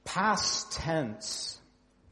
Past tense.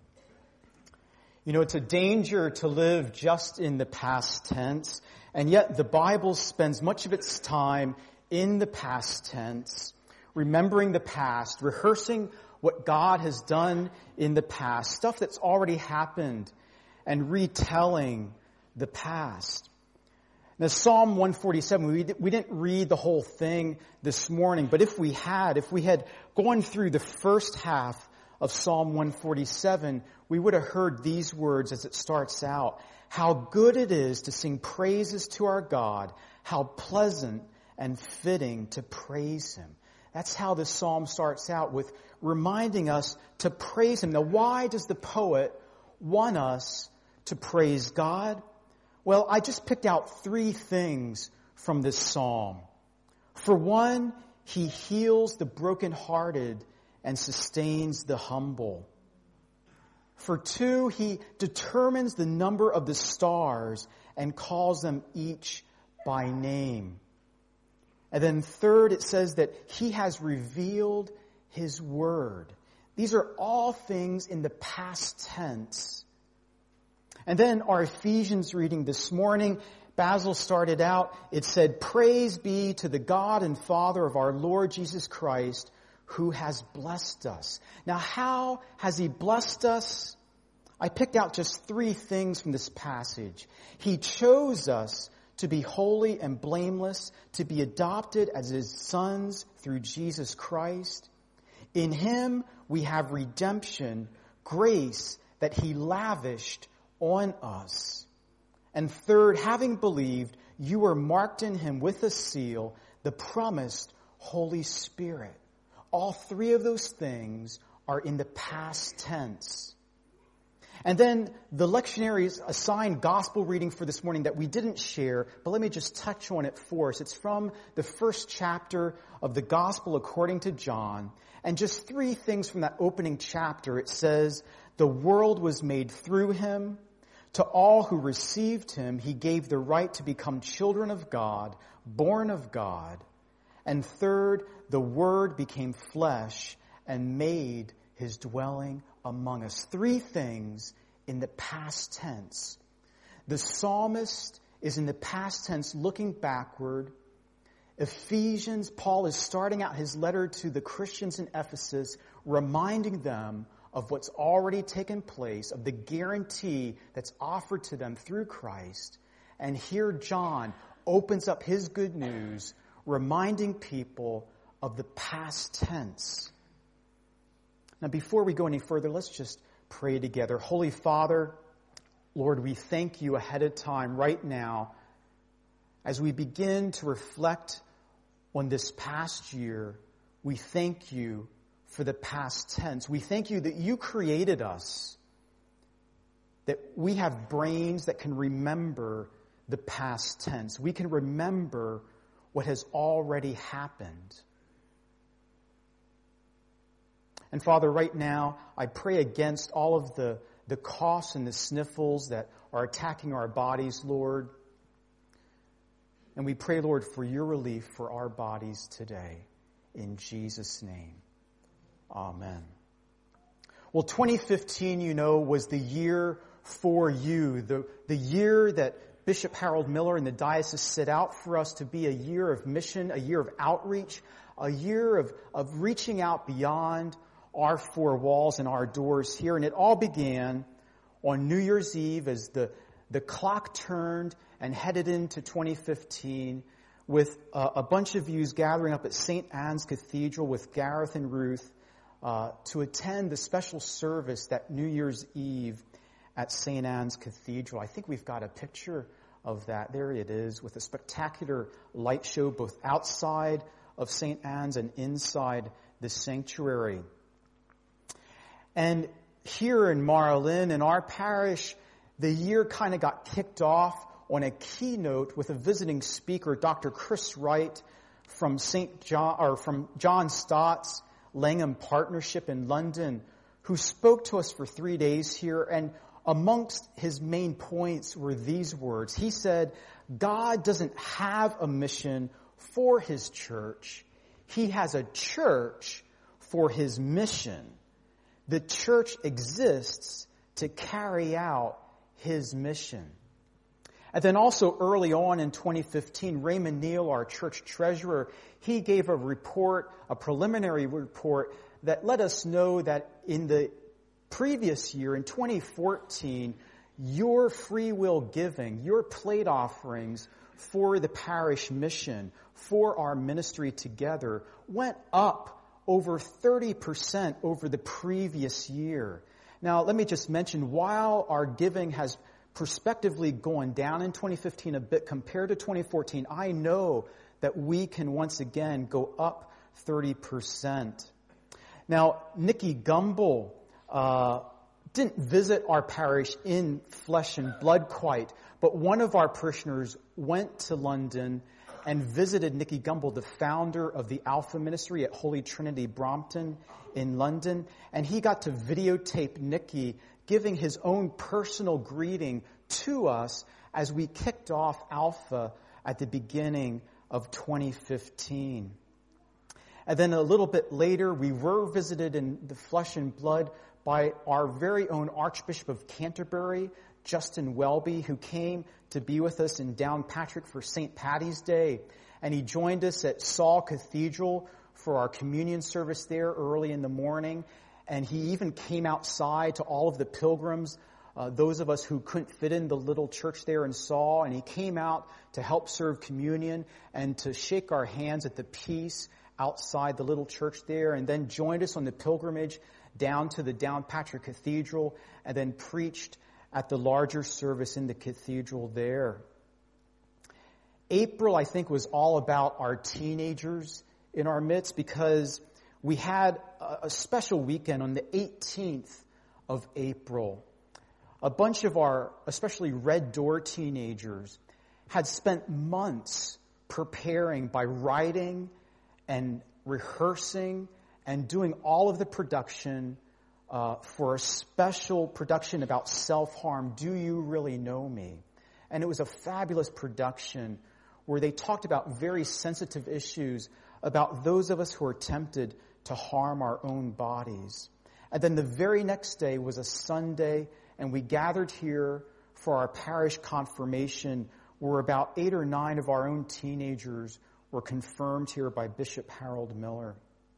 You know, it's a danger to live just in the past tense, and yet the Bible spends much of its time in the past tense, remembering the past, rehearsing what God has done in the past, stuff that's already happened, and retelling the past. Now, Psalm 147, we didn't read the whole thing this morning, but if we had gone through the first half of Psalm 147, we would have heard these words as it starts out. How good it is to sing praises to our God, how pleasant and fitting to praise Him. That's how this psalm starts out, with reminding us to praise Him. Now, why does the poet want us to praise God? Well, I just picked out 3 things from this psalm. For one, he heals the brokenhearted and sustains the humble. For 2, he determines the number of the stars and calls them each by name. And then 3rd, it says that he has revealed his word. These are all things in the past tense. And then our Ephesians reading this morning, Basil started out, it said, "Praise be to the God and Father of our Lord Jesus Christ, who has blessed us." Now, how has He blessed us? I picked out just 3 things from this passage. He chose us to be holy and blameless, to be adopted as His sons through Jesus Christ. In Him we have redemption, grace that He lavished on us. And 3rd, having believed, you were marked in Him with a seal, the promised Holy Spirit. All 3 of those things are in the past tense. And then the lectionary's assigned gospel reading for this morning that we didn't share, but let me just touch on it for us. It's from the 1st chapter of the Gospel according to John. And just 3 things from that opening chapter. It says, the world was made through Him. To all who received Him, He gave the right to become children of God, born of God. And 3rd, the Word became flesh and made His dwelling among us. 3 things in the past tense. The psalmist is in the past tense looking backward. Ephesians, Paul is starting out his letter to the Christians in Ephesus, reminding them of what's already taken place, of the guarantee that's offered to them through Christ. And here John opens up his good news, reminding people of the past tense. Now, before we go any further, let's just pray together. Holy Father, Lord, we thank You ahead of time right now as we begin to reflect on this past year. We thank You for the past tense. We thank You that You created us, that we have brains that can remember the past tense. We can remember what has already happened. And Father, right now, I pray against all of the coughs and the sniffles that are attacking our bodies, Lord. And we pray, Lord, for Your relief for our bodies today. In Jesus' name. Amen. Well, 2015, you know, was the year for you. The year that Bishop Harold Miller and the diocese set out for us to be a year of mission, a year of outreach, a year of reaching out beyond our 4 walls and our doors here. And it all began on New Year's Eve as the clock turned and headed into 2015 with a bunch of yous gathering up at St. Anne's Cathedral with Gareth and Ruth to attend the special service that New Year's Eve at St. Anne's Cathedral. I think we've got a picture of that. There it is, with a spectacular light show both outside of St. Anne's and inside the sanctuary. And here in Marlin, in our parish, the year kind of got kicked off on a keynote with a visiting speaker, Dr. Chris Wright from from John Stott's Langham Partnership in London, who spoke to us for 3 days here. And amongst his main points were these words. He said, God doesn't have a mission for His church. He has a church for His mission. The church exists to carry out his mission. And then also early on in 2015, Raymond Neal, our church treasurer, he gave a preliminary report that let us know that in the previous year, in 2014, your free will giving, your plate offerings for the parish mission, for our ministry together, went up over 30% over the previous year. Now, let me just mention, while our giving has prospectively gone down in 2015 a bit compared to 2014, I know that we can once again go up 30%. Now, Nikki Gumbel didn't visit our parish in flesh and blood quite, but one of our parishioners went to London and visited Nikki Gumbel, the founder of the Alpha Ministry at Holy Trinity Brompton in London, and he got to videotape Nikki giving his own personal greeting to us as we kicked off Alpha at the beginning of 2015. And then a little bit later, we were visited in the flesh and blood by our very own Archbishop of Canterbury, Justin Welby, who came to be with us in Downpatrick for St. Paddy's Day. And he joined us at Saul Cathedral for our communion service there early in the morning. And he even came outside to all of the pilgrims, those of us who couldn't fit in the little church there in Saul. And he came out to help serve communion and to shake our hands at the peace outside the little church there, and then joined us on the pilgrimage down to the Downpatrick Cathedral, and then preached at the larger service in the cathedral there. April, I think, was all about our teenagers in our midst, because we had a special weekend on the 18th of April. A bunch of our, especially Red Door teenagers, had spent months preparing by writing and rehearsing and doing all of the production for a special production about self-harm, Do You Really Know Me? And it was a fabulous production where they talked about very sensitive issues about those of us who are tempted to harm our own bodies. And then the very next day was a Sunday, and we gathered here for our parish confirmation, where about 8 or 9 of our own teenagers were confirmed here by Bishop Harold Miller.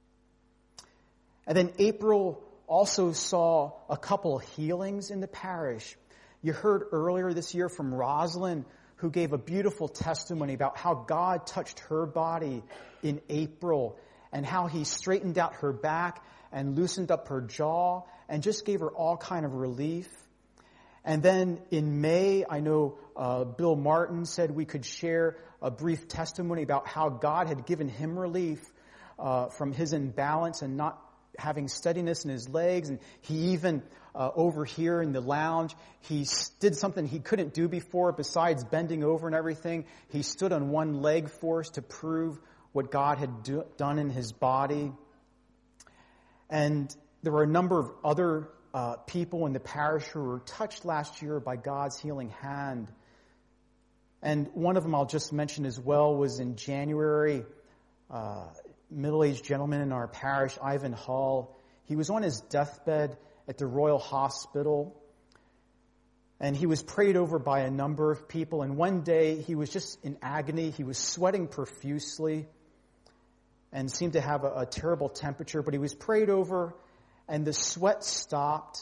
And then April also saw a couple healings in the parish. You heard earlier this year from Rosalind, who gave a beautiful testimony about how God touched her body in April and how he straightened out her back and loosened up her jaw and just gave her all kind of relief. And then in May, I know Bill Martin said we could share a brief testimony about how God had given him relief from his imbalance and not having steadiness in his legs. And he even, over here in the lounge, he did something he couldn't do before besides bending over and everything. He stood on one leg for us to prove what God had done in his body. And there were a number of other people in the parish who were touched last year by God's healing hand. And one of them I'll just mention as well was in January, middle-aged gentleman in our parish, Ivan Hall. He was on his deathbed at the Royal Hospital, and he was prayed over by a number of people. And one day he was just in agony. He was sweating profusely and seemed to have a terrible temperature, but he was prayed over, and the sweat stopped.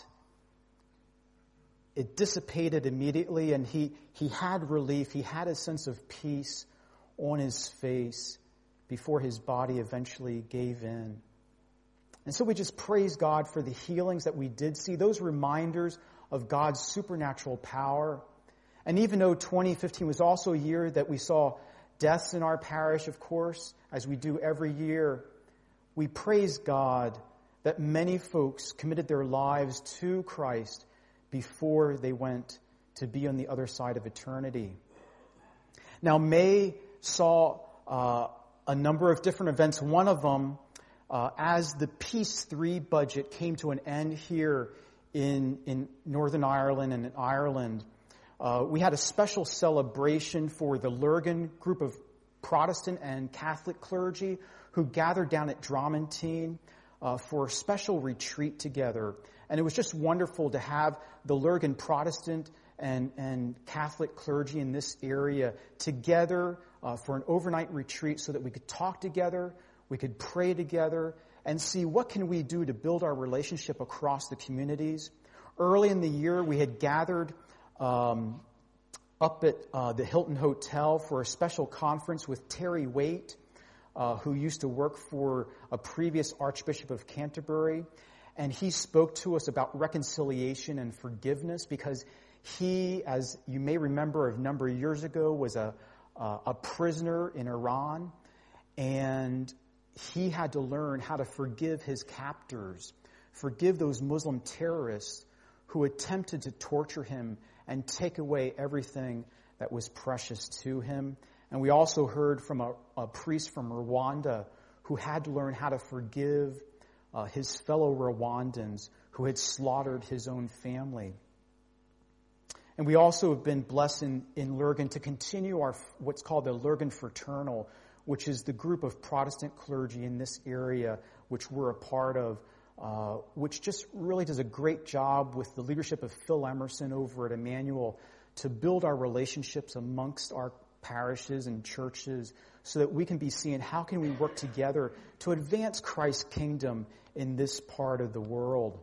It dissipated immediately, and he had relief. He had a sense of peace on his face before his body eventually gave in. And so we just praise God for the healings that we did see, those reminders of God's supernatural power. And even though 2015 was also a year that we saw deaths in our parish, of course, as we do every year, we praise God that many folks committed their lives to Christ before they went to be on the other side of eternity. Now, May saw a number of different events. One of them, as the Peace 3 budget came to an end here in Northern Ireland and in Ireland, we had a special celebration for the Lurgan group of Protestant and Catholic clergy who gathered down at Dromontine. for a special retreat together. And it was just wonderful to have the Lurgan Protestant and Catholic clergy in this area together for an overnight retreat so that we could talk together, we could pray together, and see what can we do to build our relationship across the communities. Early in the year, we had gathered up at the Hilton Hotel for a special conference with Terry Waite, who used to work for a previous Archbishop of Canterbury. And he spoke to us about reconciliation and forgiveness because he, as you may remember a number of years ago, was a prisoner in Iran. And he had to learn how to forgive his captors, forgive those Muslim terrorists who attempted to torture him and take away everything that was precious to him. And we also heard from a priest from Rwanda who had to learn how to forgive his fellow Rwandans who had slaughtered his own family. And we also have been blessed in Lurgan to continue our what's called the Lurgan Fraternal, which is the group of Protestant clergy in this area which we're a part of, which just really does a great job with the leadership of Phil Emerson over at Emmanuel to build our relationships amongst our parishes and churches so that we can be seeing how can we work together to advance Christ's kingdom in this part of the world.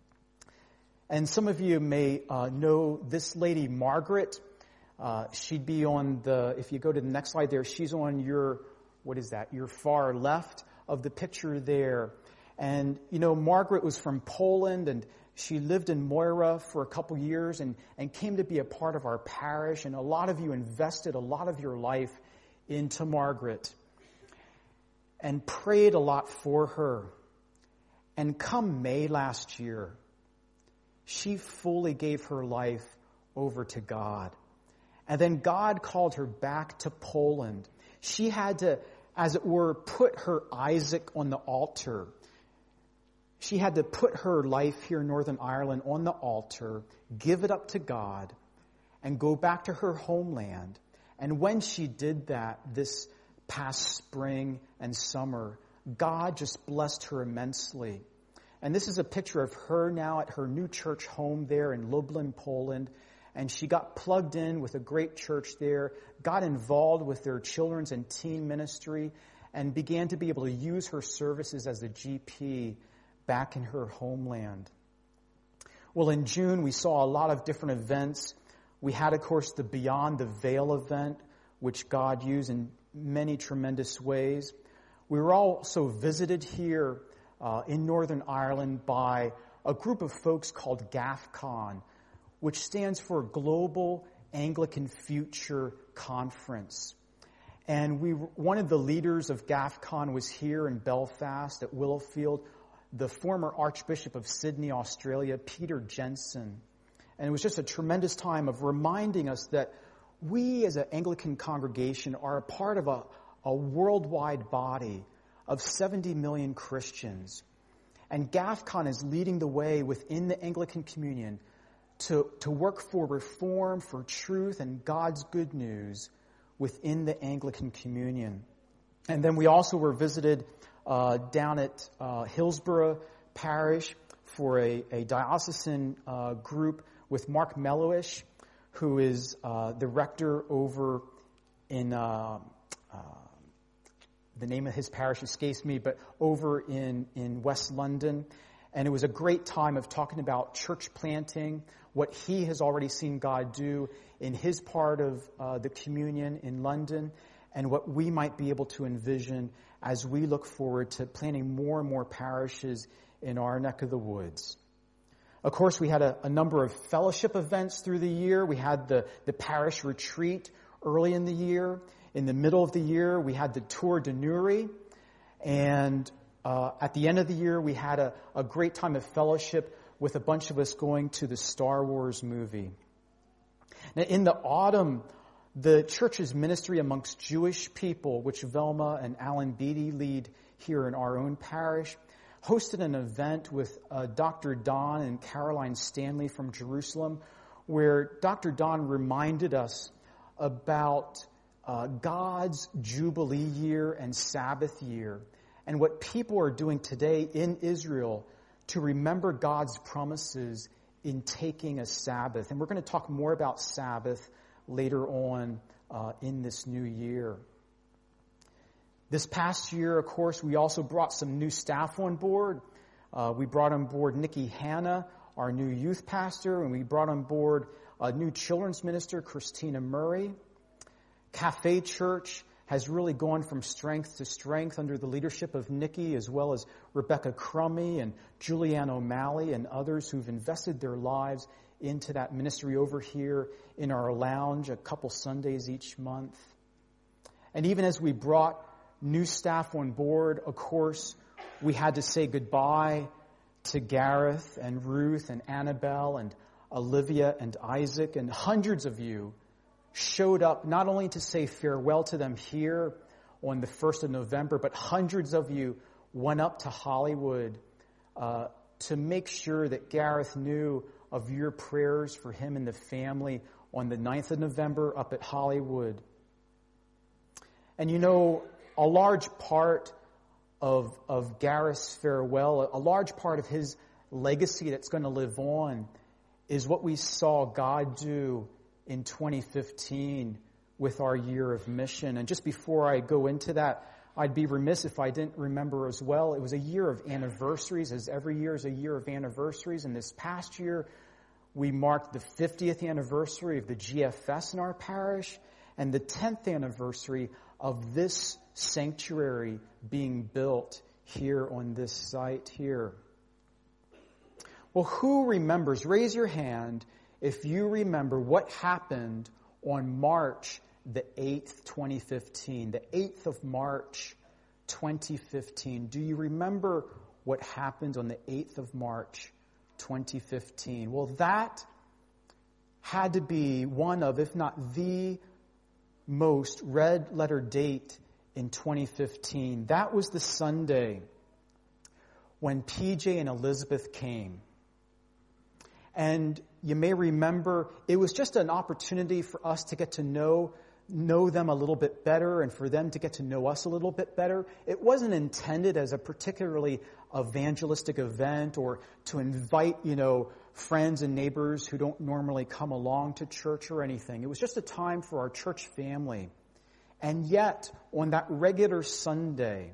And some of you may know this lady, Margaret. She'd be on if you go to the next slide there, she's on your far left of the picture there. And, Margaret was from Poland, and she lived in Moira for a couple years and came to be a part of our parish. And a lot of you invested a lot of your life into Margaret and prayed a lot for her. And come May last year, she fully gave her life over to God. And then God called her back to Poland. She had to, as it were, put her Isaac on the altar. She had to put her life here in Northern Ireland on the altar, give it up to God, and go back to her homeland. And when she did that this past spring and summer, God just blessed her immensely. And this is a picture of her now at her new church home there in Lublin, Poland. And she got plugged in with a great church there, got involved with their children's and teen ministry, and began to be able to use her services as a GP back in her homeland. Well, in June, we saw a lot of different events. We had, of course, the Beyond the Veil event, which God used in many tremendous ways. We were also visited here in Northern Ireland by a group of folks called GAFCON, which stands for Global Anglican Future Conference. And one of the leaders of GAFCON was here in Belfast at Willowfield, the former Archbishop of Sydney, Australia, Peter Jensen. And it was just a tremendous time of reminding us that we as an Anglican congregation are a part of a worldwide body of 70 million Christians. And GAFCON is leading the way within the Anglican Communion to work for reform, for truth, and God's good news within the Anglican Communion. And then we also were visited down at Hillsborough Parish for a diocesan group with Mark Mellowish, who is the rector over in, the name of his parish escapes me, but over in West London. And it was a great time of talking about church planting, what he has already seen God do in his part of the communion in London, and what we might be able to envision as we look forward to planting more and more parishes in our neck of the woods. Of course, we had a number of fellowship events through the year. We had the parish retreat early in the year. In the middle of the year, we had the Tour de Nuri. And at the end of the year, we had a great time of fellowship with a bunch of us going to the Star Wars movie. Now, in the autumn, the church's ministry amongst Jewish people, which Velma and Alan Beatty lead here in our own parish, hosted an event with Dr. Don and Caroline Stanley from Jerusalem, where Dr. Don reminded us about God's Jubilee year and Sabbath year, and what people are doing today in Israel to remember God's promises in taking a Sabbath. And we're going to talk more about Sabbath later on in this new year. This past year, of course, we also brought some new staff on board. We brought on board Nikki Hanna, our new youth pastor, and we brought on board a new children's minister, Christina Murray. Cafe Church has really gone from strength to strength under the leadership of Nikki, as well as Rebecca Crummy and Julianne O'Malley and others who've invested their lives into that ministry over here in our lounge a couple Sundays each month. And even as we brought new staff on board, of course, we had to say goodbye to Gareth and Ruth and Annabelle and Olivia and Isaac, and hundreds of you showed up not only to say farewell to them here on the 1st of November, but hundreds of you went up to Hollywood to make sure that Gareth knew of your prayers for him and the family on the 9th of November up at Hollywood. And you know, a large part of Gareth's farewell, a large part of his legacy that's going to live on is what we saw God do in 2015 with our year of mission. And just before I go into that, I'd be remiss if I didn't remember as well, it was a year of anniversaries, as every year is a year of anniversaries. And this past year, we marked the 50th anniversary of the GFS in our parish and the 10th anniversary of this sanctuary being built here on this site here. Well, who remembers? Raise your hand if you remember what happened on March the 8th, 2015. The 8th of March, 2015. Do you remember what happened on the 8th of March, 2015? Well, that had to be one of, if not the most red letter date in 2015. That was the Sunday when PJ and Elizabeth came. And you may remember it was just an opportunity for us to get to know them a little bit better and for them to get to know us a little bit better. It wasn't intended as a particularly evangelistic event or to invite, friends and neighbors who don't normally come along to church or anything. It was just a time for our church family. And yet, on that regular Sunday,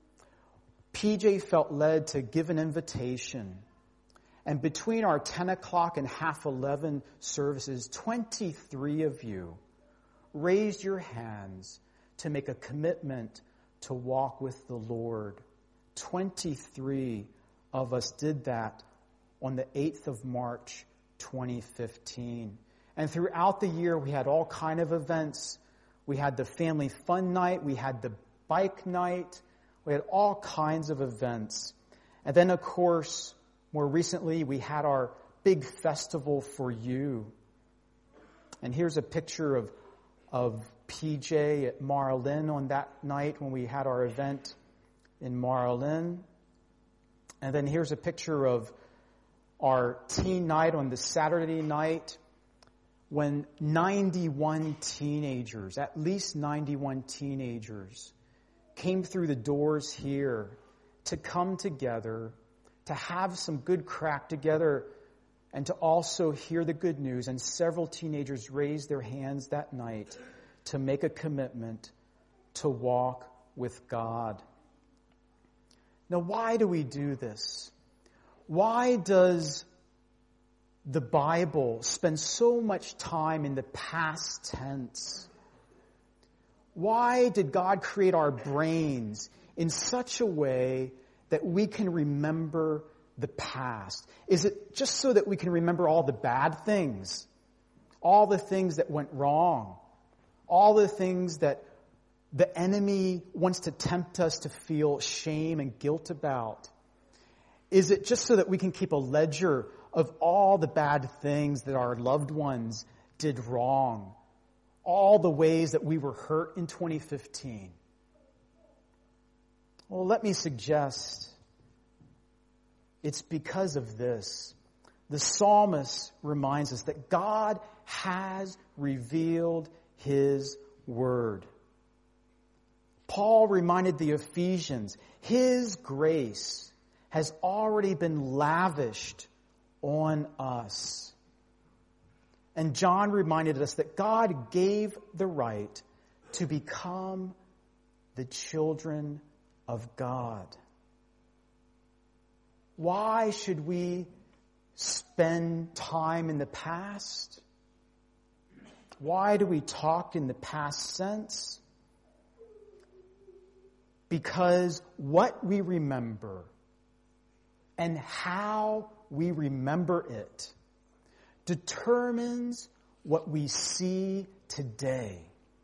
PJ felt led to give an invitation. And between our 10 o'clock and half 11 services, 23 of you raised your hands to make a commitment to walk with the Lord. 23 of us did that on the 8th of March, 2015. And throughout the year, we had all kind of events. We had the family fun night. We had the bike night. We had all kinds of events. And then, of course, more recently, we had our big festival for you. And here's a picture of PJ at Marlin on that night when we had our event in Marlin. And then here's a picture of our teen night on the Saturday night when 91 teenagers, at least 91 teenagers, came through the doors here to come together, to have some good crack together, and to also hear the good news. And several teenagers raised their hands that night to make a commitment to walk with God. Now, why do we do this? Why does the Bible spend so much time in the past tense? Why did God create our brains in such a way that we can remember the past? Is it just so that we can remember all the bad things, all the things that went wrong, all the things that the enemy wants to tempt us to feel shame and guilt about? Is it just so that we can keep a ledger of all the bad things that our loved ones did wrong, all the ways that we were hurt in 2015? Well, let me suggest it's because of this. The psalmist reminds us that God has revealed His Word. Paul reminded the Ephesians, his grace has already been lavished on us. And John reminded us that God gave the right to become the children of God. Why should we spend time in the past? Why do we talk in the past sense? Because what we remember and how we remember it determines what we see today.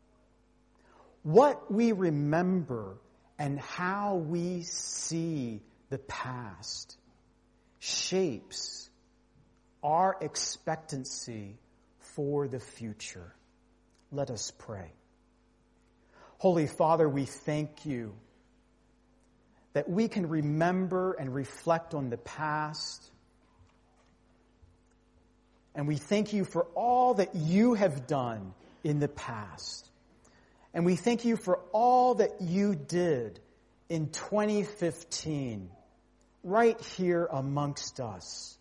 What we remember and how we see the past shapes our expectancy for the future. Let us pray. Holy Father, we thank you that we can remember and reflect on the past. And we thank you for all that you have done in the past. And we thank you for all that you did in 2015, right here amongst us.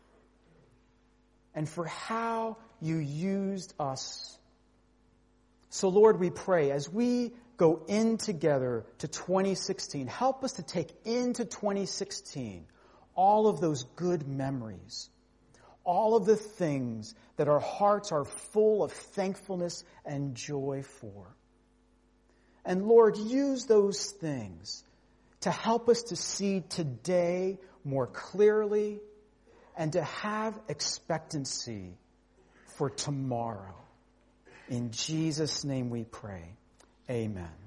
And for how you used us. So Lord, we pray as we go in together to 2016, help us to take into 2016 all of those good memories, all of the things that our hearts are full of thankfulness and joy for. And Lord, use those things to help us to see today more clearly and to have expectancy for tomorrow. In Jesus' name we pray. Amen.